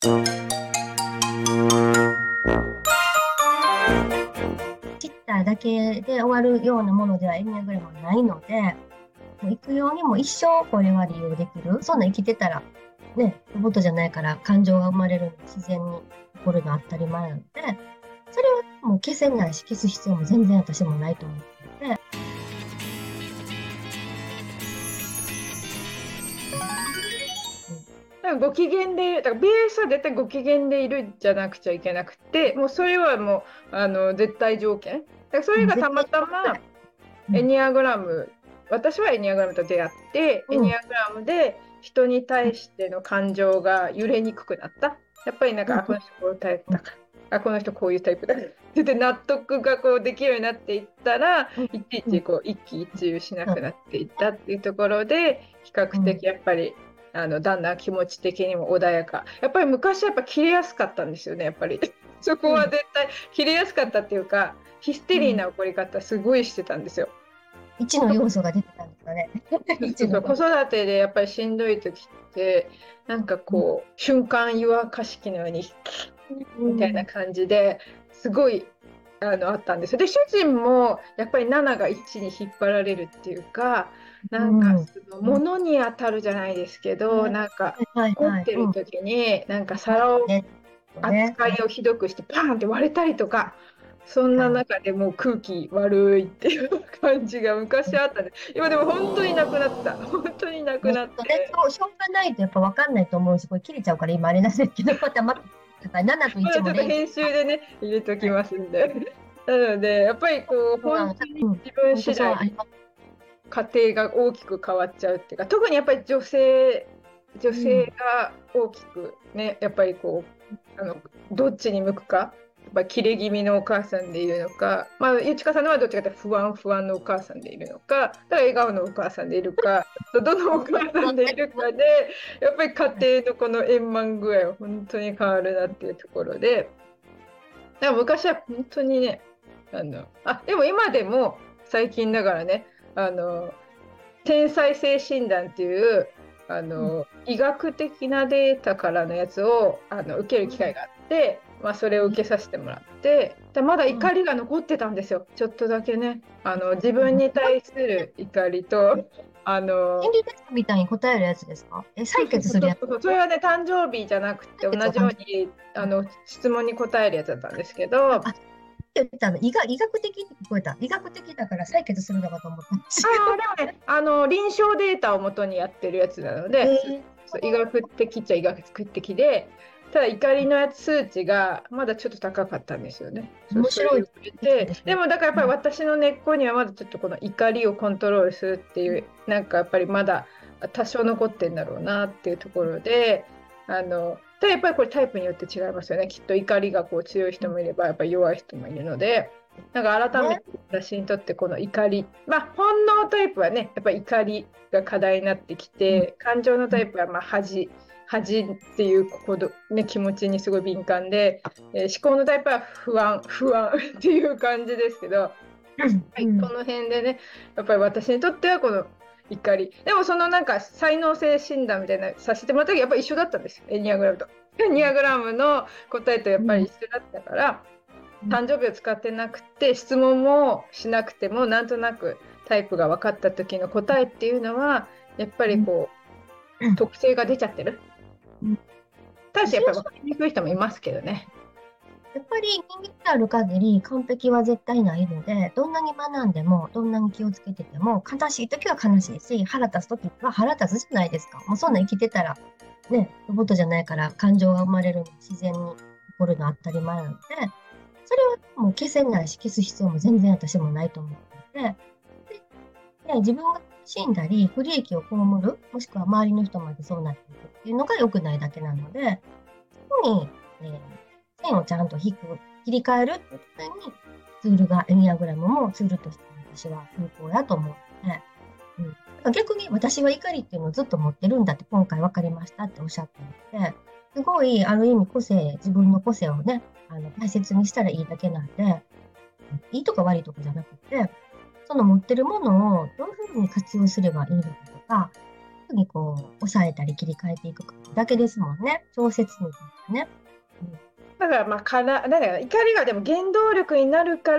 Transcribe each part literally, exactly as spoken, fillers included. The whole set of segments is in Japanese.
知っただけで終わるようなものではエニアグラムはないので、もう行くようにも一生これは利用できる。そんな生きてたら、ね、ロボットじゃないから感情が生まれるの自然に起こるのは当たり前なので、それはもう消せないし消す必要も全然私もないと思ってので、 だからご機嫌でいる、だからベースは絶対ご機嫌でいるじゃなくちゃいけなくて、もうそれはもうあの絶対条件。だからそれがたまたまエニアグラム、私はエニアグラムと出会って、エニアグラムで人に対しての感情が揺れにくくなった。やっぱりなんか、あ、この人こういうタイプだから、あ、この人こういうタイプだから。で、納得がこうできるようになっていったら、いちいちこう一喜一憂しなくなっていったっていうところで、比較的やっぱり、あのだんだん気持ち的にも穏やか。やっぱり昔やっぱ切れやすかったんですよね、やっぱり。そこは絶対切れやすかったっていうか、ヒステリーな怒り方すごいしてたんですよ。 一の要素が出てたんですかね。 そうそう、子育てでやっぱりしんどい時って、なんかこう、うん、瞬間湯沸かし器のように、みたいな感じですごいあのあったんですよ。で、主人もやっぱりなながいちに引っ張られるっていうか、なんかその物に当たるじゃないですけど、うん、なんか怒ってる時に、なんか皿を扱いをひどくしてパーンって割れたりとか。そんな中でもう空気悪いっていう感じが昔あったね。今でも本当になくなった。本当になくなって。 しょうがないとやっぱ分かんないと思うし、これ切れちゃうから今あれなんですけど、またまたななといちもちょっと編集でね、入れときますんで。はい、なので、やっぱりこう、本当に自分次第、家庭が大きく変わっちゃうっていうか、特にやっぱり女性、女性が大きくね、やっぱりこう、あのどっちに向くか。やっぱ切れ気味のお母さんでいるのか、まあ、ゆちかさんのはどっちかというと不安不安のお母さんでいるのか、だから笑顔のお母さんでいるか、どのお母さんでいるかで、やっぱり家庭のこの円満具合は本当に変わるなっていうところで、だから昔は本当にね、あの、あ、でも今でも最近だからね、あの、天才性診断っていう、あの、医学的なデータからのやつをあの受ける機会があって、まあ、それを受けさせてもらって、でまだ怒りが残ってたんですよ、ちょっとだけね。あの自分に対する怒りと、あの心理テストみたいに答えるやつですか？え、採血するやつ？ それはね、誕生日じゃなくて、同じようにあの質問に答えるやつだったんですけど。 あ言ったの医学医学的って聞こえた。医学的だから採血するのかと思ったんですよ。あでもね、あの臨床データをもとにやってるやつなので、えー、医学的っちゃ医学的で、ただ怒りのやつ数値がまだちょっと高かったんですよね。 面白い。 で、でもだからやっぱり私の根っこにはまだちょっとこの怒りをコントロールするっていう、なんかやっぱりまだ多少残ってんだろうなっていうところで、あのでやっぱりこれタイプによって違いますよね。きっと怒りがこう強い人もいればやっぱり弱い人もいるので、なんか改めて私にとってこの怒り、まあ本能タイプはね、やっぱり怒りが課題になってきて、感情のタイプはまあ恥恥っていうここ、ね、気持ちにすごい敏感で、えー、思考のタイプは不安不安っていう感じですけど、はい、この辺でね、やっぱり私にとってはこの怒り、でもそのなんか才能性診断みたいなさせてもらった時やっぱり一緒だったんですよ、エニアグラムと。エニアグラムの答えとやっぱり一緒だったから、うん、誕生日を使ってなくて質問もしなくてもなんとなくタイプが分かった時の答えっていうのはやっぱりこう、うん、特性が出ちゃってる。ただしやっぱり分かりにくい人もいますけどね。 やっぱり人間である限り完璧は絶対ないので、どんなに学んでも、どんなに気をつけてても、悲しい時は悲しいし、腹立つ時は腹立つじゃないですか。もうそんな生きてたら、ね、ロボットじゃないから感情が生まれるの自然に起こるのは当たり前なので、それはもう消せないし、消す必要も全然私もないと思うので、で自分が死んだり、不利益を被る、もしくは周りの人までそうなっていくっていうのが良くないだけなので、そこに、えー線をちゃんと引く、切り替えるっていうために、ツールが、エニアグラムもツールとして私は有効だと思うので、うん、逆に私は怒りっていうのをずっと持ってるんだって今回分かりましたっておっしゃったので、すごいある意味個性、自分の個性をね、あの大切にしたらいいだけなんで、いいとか悪いとかじゃなくて、その持ってるものをどういうふうに活用すればいいのかとか、 ふうにこう、抑えたり切り替えていくかだけですもんね。調節みたいなね。 だからまあから、なんだろう、怒りがでも原動力になるから、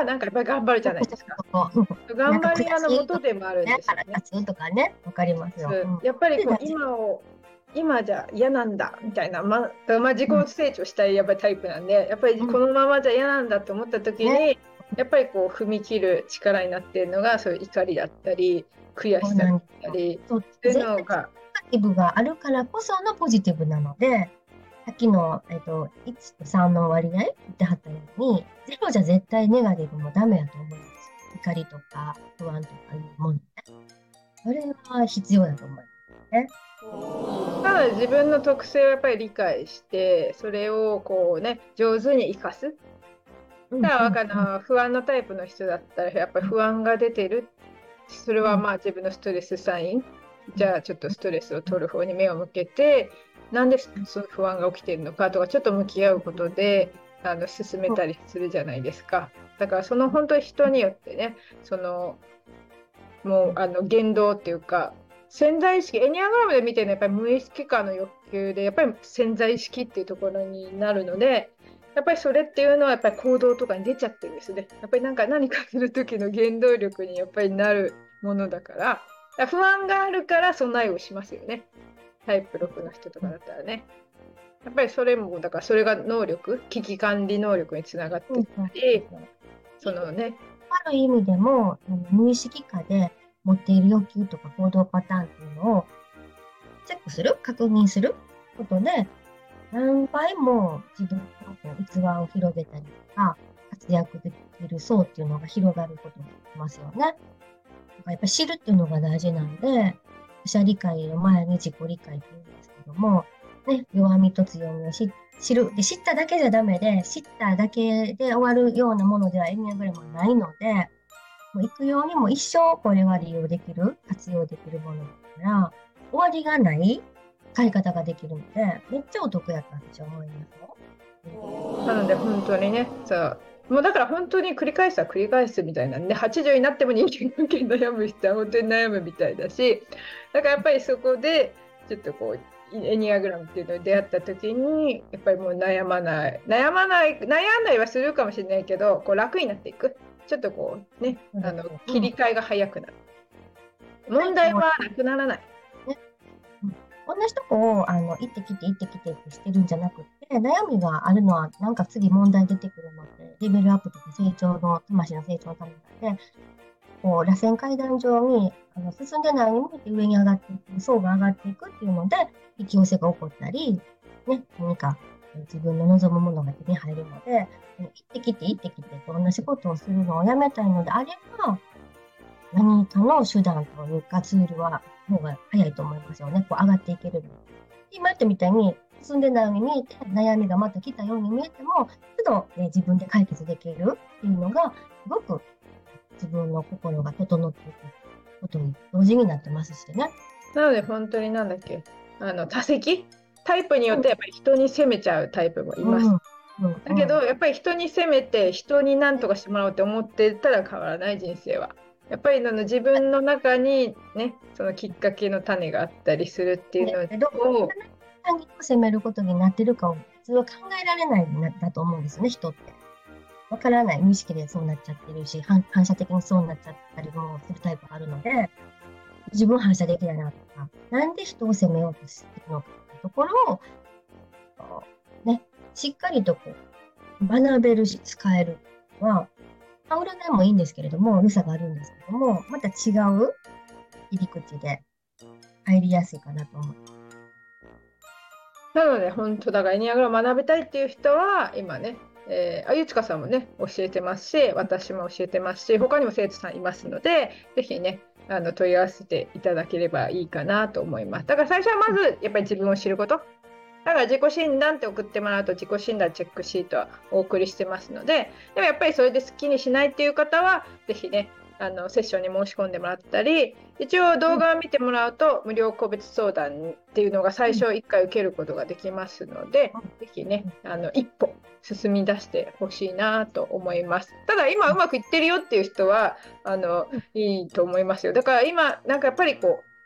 なんかやっぱり頑張るじゃないですか。 うん、なんか悔頑張り屋のしいとか元でもあるんね、 ですよね。 腹立つとかね、わかりますよ。うん。 やっぱりこうで大事。 今を今じゃ嫌なんだみたいな、まあ、まあ自己うん。 成長したいやっぱりタイプなんで、やっぱりうん。 このままじゃ嫌なんだと思った時ね。 に、やっぱりこう踏み切る力になっているのがそういう怒りだったり悔しさだっそうなんですよ。 たりそう、 そういう絶対ネのが、 ガティブがあるからこそのポジティブなので、さっきの、えっと、いちとさんの割合言ってはったように、ゼロじゃ絶対ネガティブもダメやと思うんですよ。怒りとか不安とかいうものね。それは必要だと思いますね。 ただ自分の特性をやっぱり理解してそれをこうね上手に生かす。 うんだからわかうんうんな不安のタイプの人だったらやっぱり不安が出てる。それうんはまあ自分のストレスサイン。じうんゃあちょっとストレスを取る方に目を向けて、なんでその不安が起きてるのかとかちょっと向き合うことであの進めうんたりするじゃないですか。だからその本当に人によってね、そのもうあの言動っていうか潜在意識、エニアグラムで見てるのはやっぱり無意識化の欲求でやっぱり潜在意識っていうところになるので、やっぱりそれっていうのはやっぱり行動とかに出ちゃってるんですね。やっぱりなんか何かする時の原動力にやっぱりなるものだから、だから不安があるから備えをしますよね。タイプろくの人とかだったらね。やっぱりそれもだからそれが能力、危機管理能力につながってきうんうん。 たり、そのね、 ある意味でも、あの無意識化で持っている欲求とか行動パターンっていうのをチェックする、確認することで、何倍も自分のこう器を広げたりとか、活躍できる層っていうのが広がることができますよね。だからやっぱり知るっていうのが大事なんで、他者理解の前に自己理解って言うんですけども、ね、弱みと強みを知知る。で、知っただけじゃダメで、知っただけで終わるようなものではエニアグラムはないので、もう行くようにも一生これは利用できる、活用できるものだから、終わりがない使い方ができるので、めっちゃお得やと私は思いますよ。 なので本当にね、さもうだから本当に繰り返すは繰り返すみたいなんで、はちじゅうになっても人間関係悩む人は本当に悩むみたいだし、だからやっぱりそこでちょっとこうエニアグラムっていうのに出会った時にやっぱりもう悩まない悩まない悩んだりはするかもしれないけど、こう楽になっていく、ちょっとこうね、あの切うん。やっり替えが早くなる、 ぱりこ問題はなくならない。 う、ね、うん、同じとこを、あの、行ってきて行ってきてってしてるんじゃなくて、悩みがあるのは、なんか次問題出てくるので、レベルアップとか成長の、魂の成長のためなので、こう、螺旋階段上に、あの、進んでないに向けて上に上がっていく、層が上がっていくっていうので、引き寄せが起こったり、ね、何か自分の望むものが手に入るので、行ってきて行ってきてと同じことをするのをやめたいのであれば、何かの手段というかツールは方が早いと思いますよね。こう上がっていける分。今言ったみたいに進んでないように見えて、悩みがまた来たように見えても、都度、えー自分で解決できるっていうのが、すごく自分の心が整っていくことに同時になってますしね。 なので本当になんだっけ、あの多席タイプにようん、 ってやっぱり人に責めちゃうタイプもいます。 うん、うん、 だけうん。 どやっぱり人に責めて人に何とかしてもらおうって思ってたら変わらない人生は。やっぱりあの自分の中にね、そのきっかけの種があったりするっていうのだけど、 を、 他人を責めることになってるかを普通は考えられないんだだと思うんですよね、人って。わからない。無意識でそうなっちゃってるし、反反射的にそうなっちゃったりもするタイプがあるので、自分反射的だなとか、なんで人を責めようとしてるのかっていうところを、こうね、しっかりとこう学べるし、使えるのは、まあ、占いもいいんですけれども、良さがあるんですけども、また違う入り口で入りやすいかなと思う。 なので本当だからエニアグラム学びたいっていう人は今ね、えー、あゆつかさんもね教えてますし、私も教えてますし、他にも生徒さんいますので、ぜひねあの問い合わせていただければいいかなと思います。だから最初はまずやっぱり自分を知ること。だから自己診断って送ってもらうと自己診断チェックシートはお送りしてますので、でもやっぱりそれで好きにしないっていう方はぜひねあのセッションに申し込んでもらったり、一応動うん、 画を見てもらうと無料個別相談っていうのが最うん、 初いっかい受けることができますので、 うん、 ぜひねうん、 あの一歩進み出してほしいなと思います。ただ今うまくいってるよっていう人はあのいいと思いますよ。だから今なんかやっぱりこう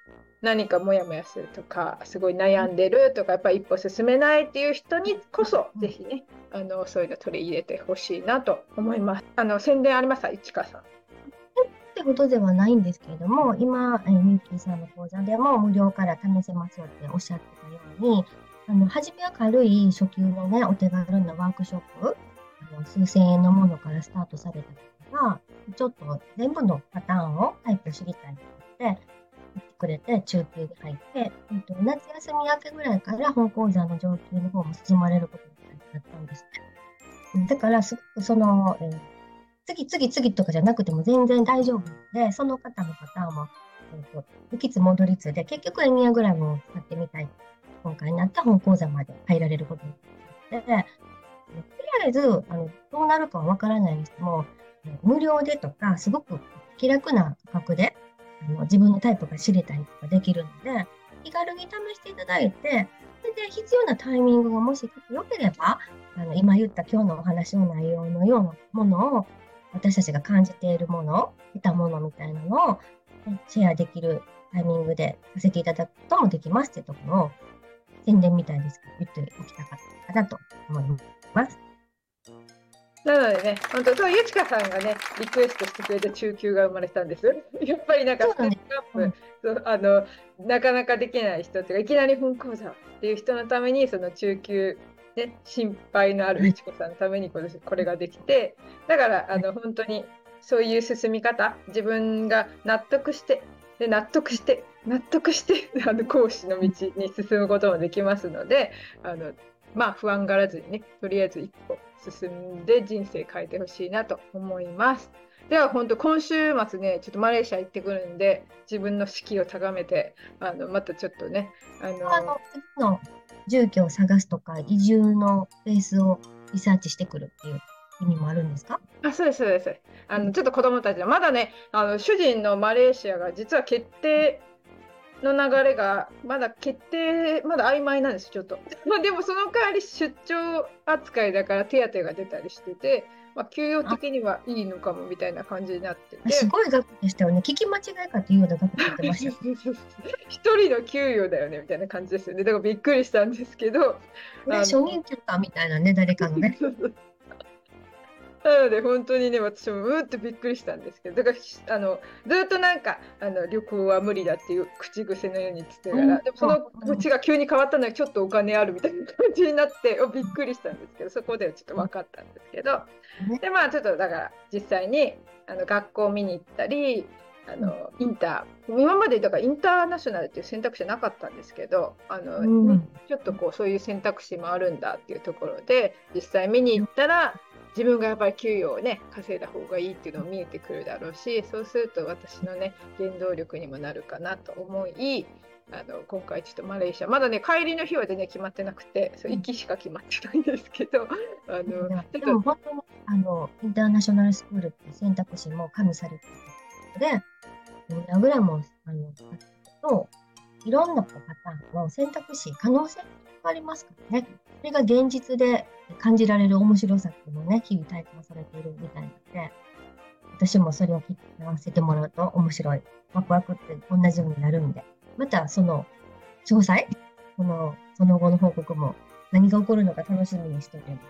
何かモヤモヤするとか、すごい悩んでるとか、やっぱり一歩進めないっていう人にこそ、ぜひね、あのそういうの取り入れてほしいなと思います。あの宣伝ありますか、いちかさん。 ってことではないんですけれども、今、えーミッキーさんの講座でも無料から試せますよっておっしゃってたように、あの、初めは軽い初級のね、お手軽なワークショップ、あの数千円のものからスタートされた方が、ちょっと全部のパターンをタイプ知りたいと思って、言ってくれて、中級で入って、えっと、夏休み明けぐらいから本講座の上級の方も進まれることになったんですね。だから、すごくその、えー次、次、次とかじゃなくても全然大丈夫で、その方のパターンも、えっと、行きつ戻りつで、結局エニアグラムを使ってみたい。今回になった本講座まで入られることになって、とりあえず、あの、どうなるかはわからないにしても、無料でとか、すごく気楽な価格で、あの自分のタイプが知れたりとかできるので、気軽に試していただいて、それで必要なタイミングがもし良ければ、あの、今言った今日のお話の内容のようなものを、私たちが感じているもの、得たものみたいなのをシェアできるタイミングでさせていただくこともできますっていうところを宣伝みたいですけど言っておきたかったかなと思います。 なのでね、本当そう、ゆちかさんがね、リクエストしてくれて中級が生まれたんです。やっぱりなんかステップアップ、そうあの、なかなかできない人っていうか、いきなり本講座っていう人のために、その中級、ね、心配のあるゆちこさんのためにこれ、これができて、だからあの本当にそういう進み方、自分が納得して、で納得して、納得してあの講師の道に進むこともできますので、あのまあ不安がらずにね、とりあえず一歩進んで人生変えてほしいなと思います。では本当今週末ね、ちょっとマレーシア行ってくるんで、自分の士気を高めて、あのまたちょっとね、あのあの次の住居を探すとか、移住のベースをリサーチしてくるっていう意味もあるんですか？ あ、そうです、そうです。あのちょっと子供たちの、まだね、あの主人のマレーシアが実は決定の流れがまだ決定、まだ曖昧なんです、ちょっと。まあ、でもその代わり出張扱いだから手当が出たりしてて、まあ、給与的にはいいのかもみたいな感じになってて。 すごい額でしたよね。聞き間違いかっていうような額で言ってました。 一人の給与だよねみたいな感じですよね。だからびっくりしたんですけど。 これ初任給かみたいなね、誰かのね。 なので本当にね、私もうーってびっくりしたんですけど、だからあのずっとなんかあの旅行は無理だっていう口癖のように言ってたから、でもその口が急に変わったのはちょっとお金あるみたいな感じになってびっくりしたんですけど、そこではちょっと分かったんですけど、でまあちょっとだから実際にあの学校を見に行ったり、あのインター今までだからインターナショナルっていう選択肢なかったんですけど、あの、うん、ちょっとこうそういう選択肢もあるんだっていうところで実際見に行ったら、自分がやっぱり給与をね稼いだ方がいいっていうのも見えてくるだろうし、そうすると私のね原動力にもなるかなと思い、あの今回ちょっとマレーシアまだね帰りの日は全然決まってなくて、そう行きしか決まってないんですけど、あのでも本当にあのインターナショナルスクールっていう選択肢も加味されているので、イナグラムをあのといろんなパターンの選択肢、可能性がありますからね。それが現実で感じられる面白さっていうのをね、日々体感されているみたいなので、私もそれを聞かせてもらうと面白い。ワクワクって同じようになるんで、またその詳細、その、その後の報告も何が起こるのか楽しみにしております。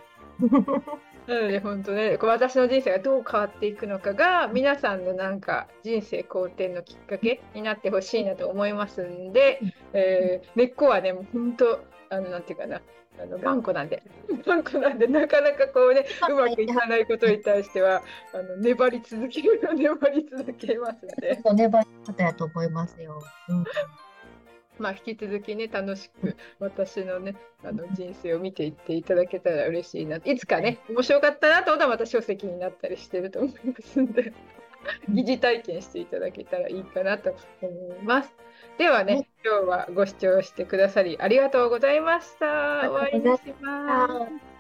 なので本当ね、私の人生がどう変わっていくのかが皆さんのなんか人生好転のきっかけになってほしいなと思いますんで、えー、根っこはねもう本当あのなんていうかな、あの頑固なんで頑固なんでなかなかこうねうまくいかないことに対してはあの粘り続ける粘り続けますので。 粘り方やと思いますよ。うんまあ、引き続きね楽しく私のねあの人生を見ていっていただけたら嬉しいな、いつかね面白かったなと思ったらまた書籍になったりしてると思いますんで疑似体験していただけたらいいかなと思います。ではね、今日はご視聴してくださりありがとうございました。終わりにします。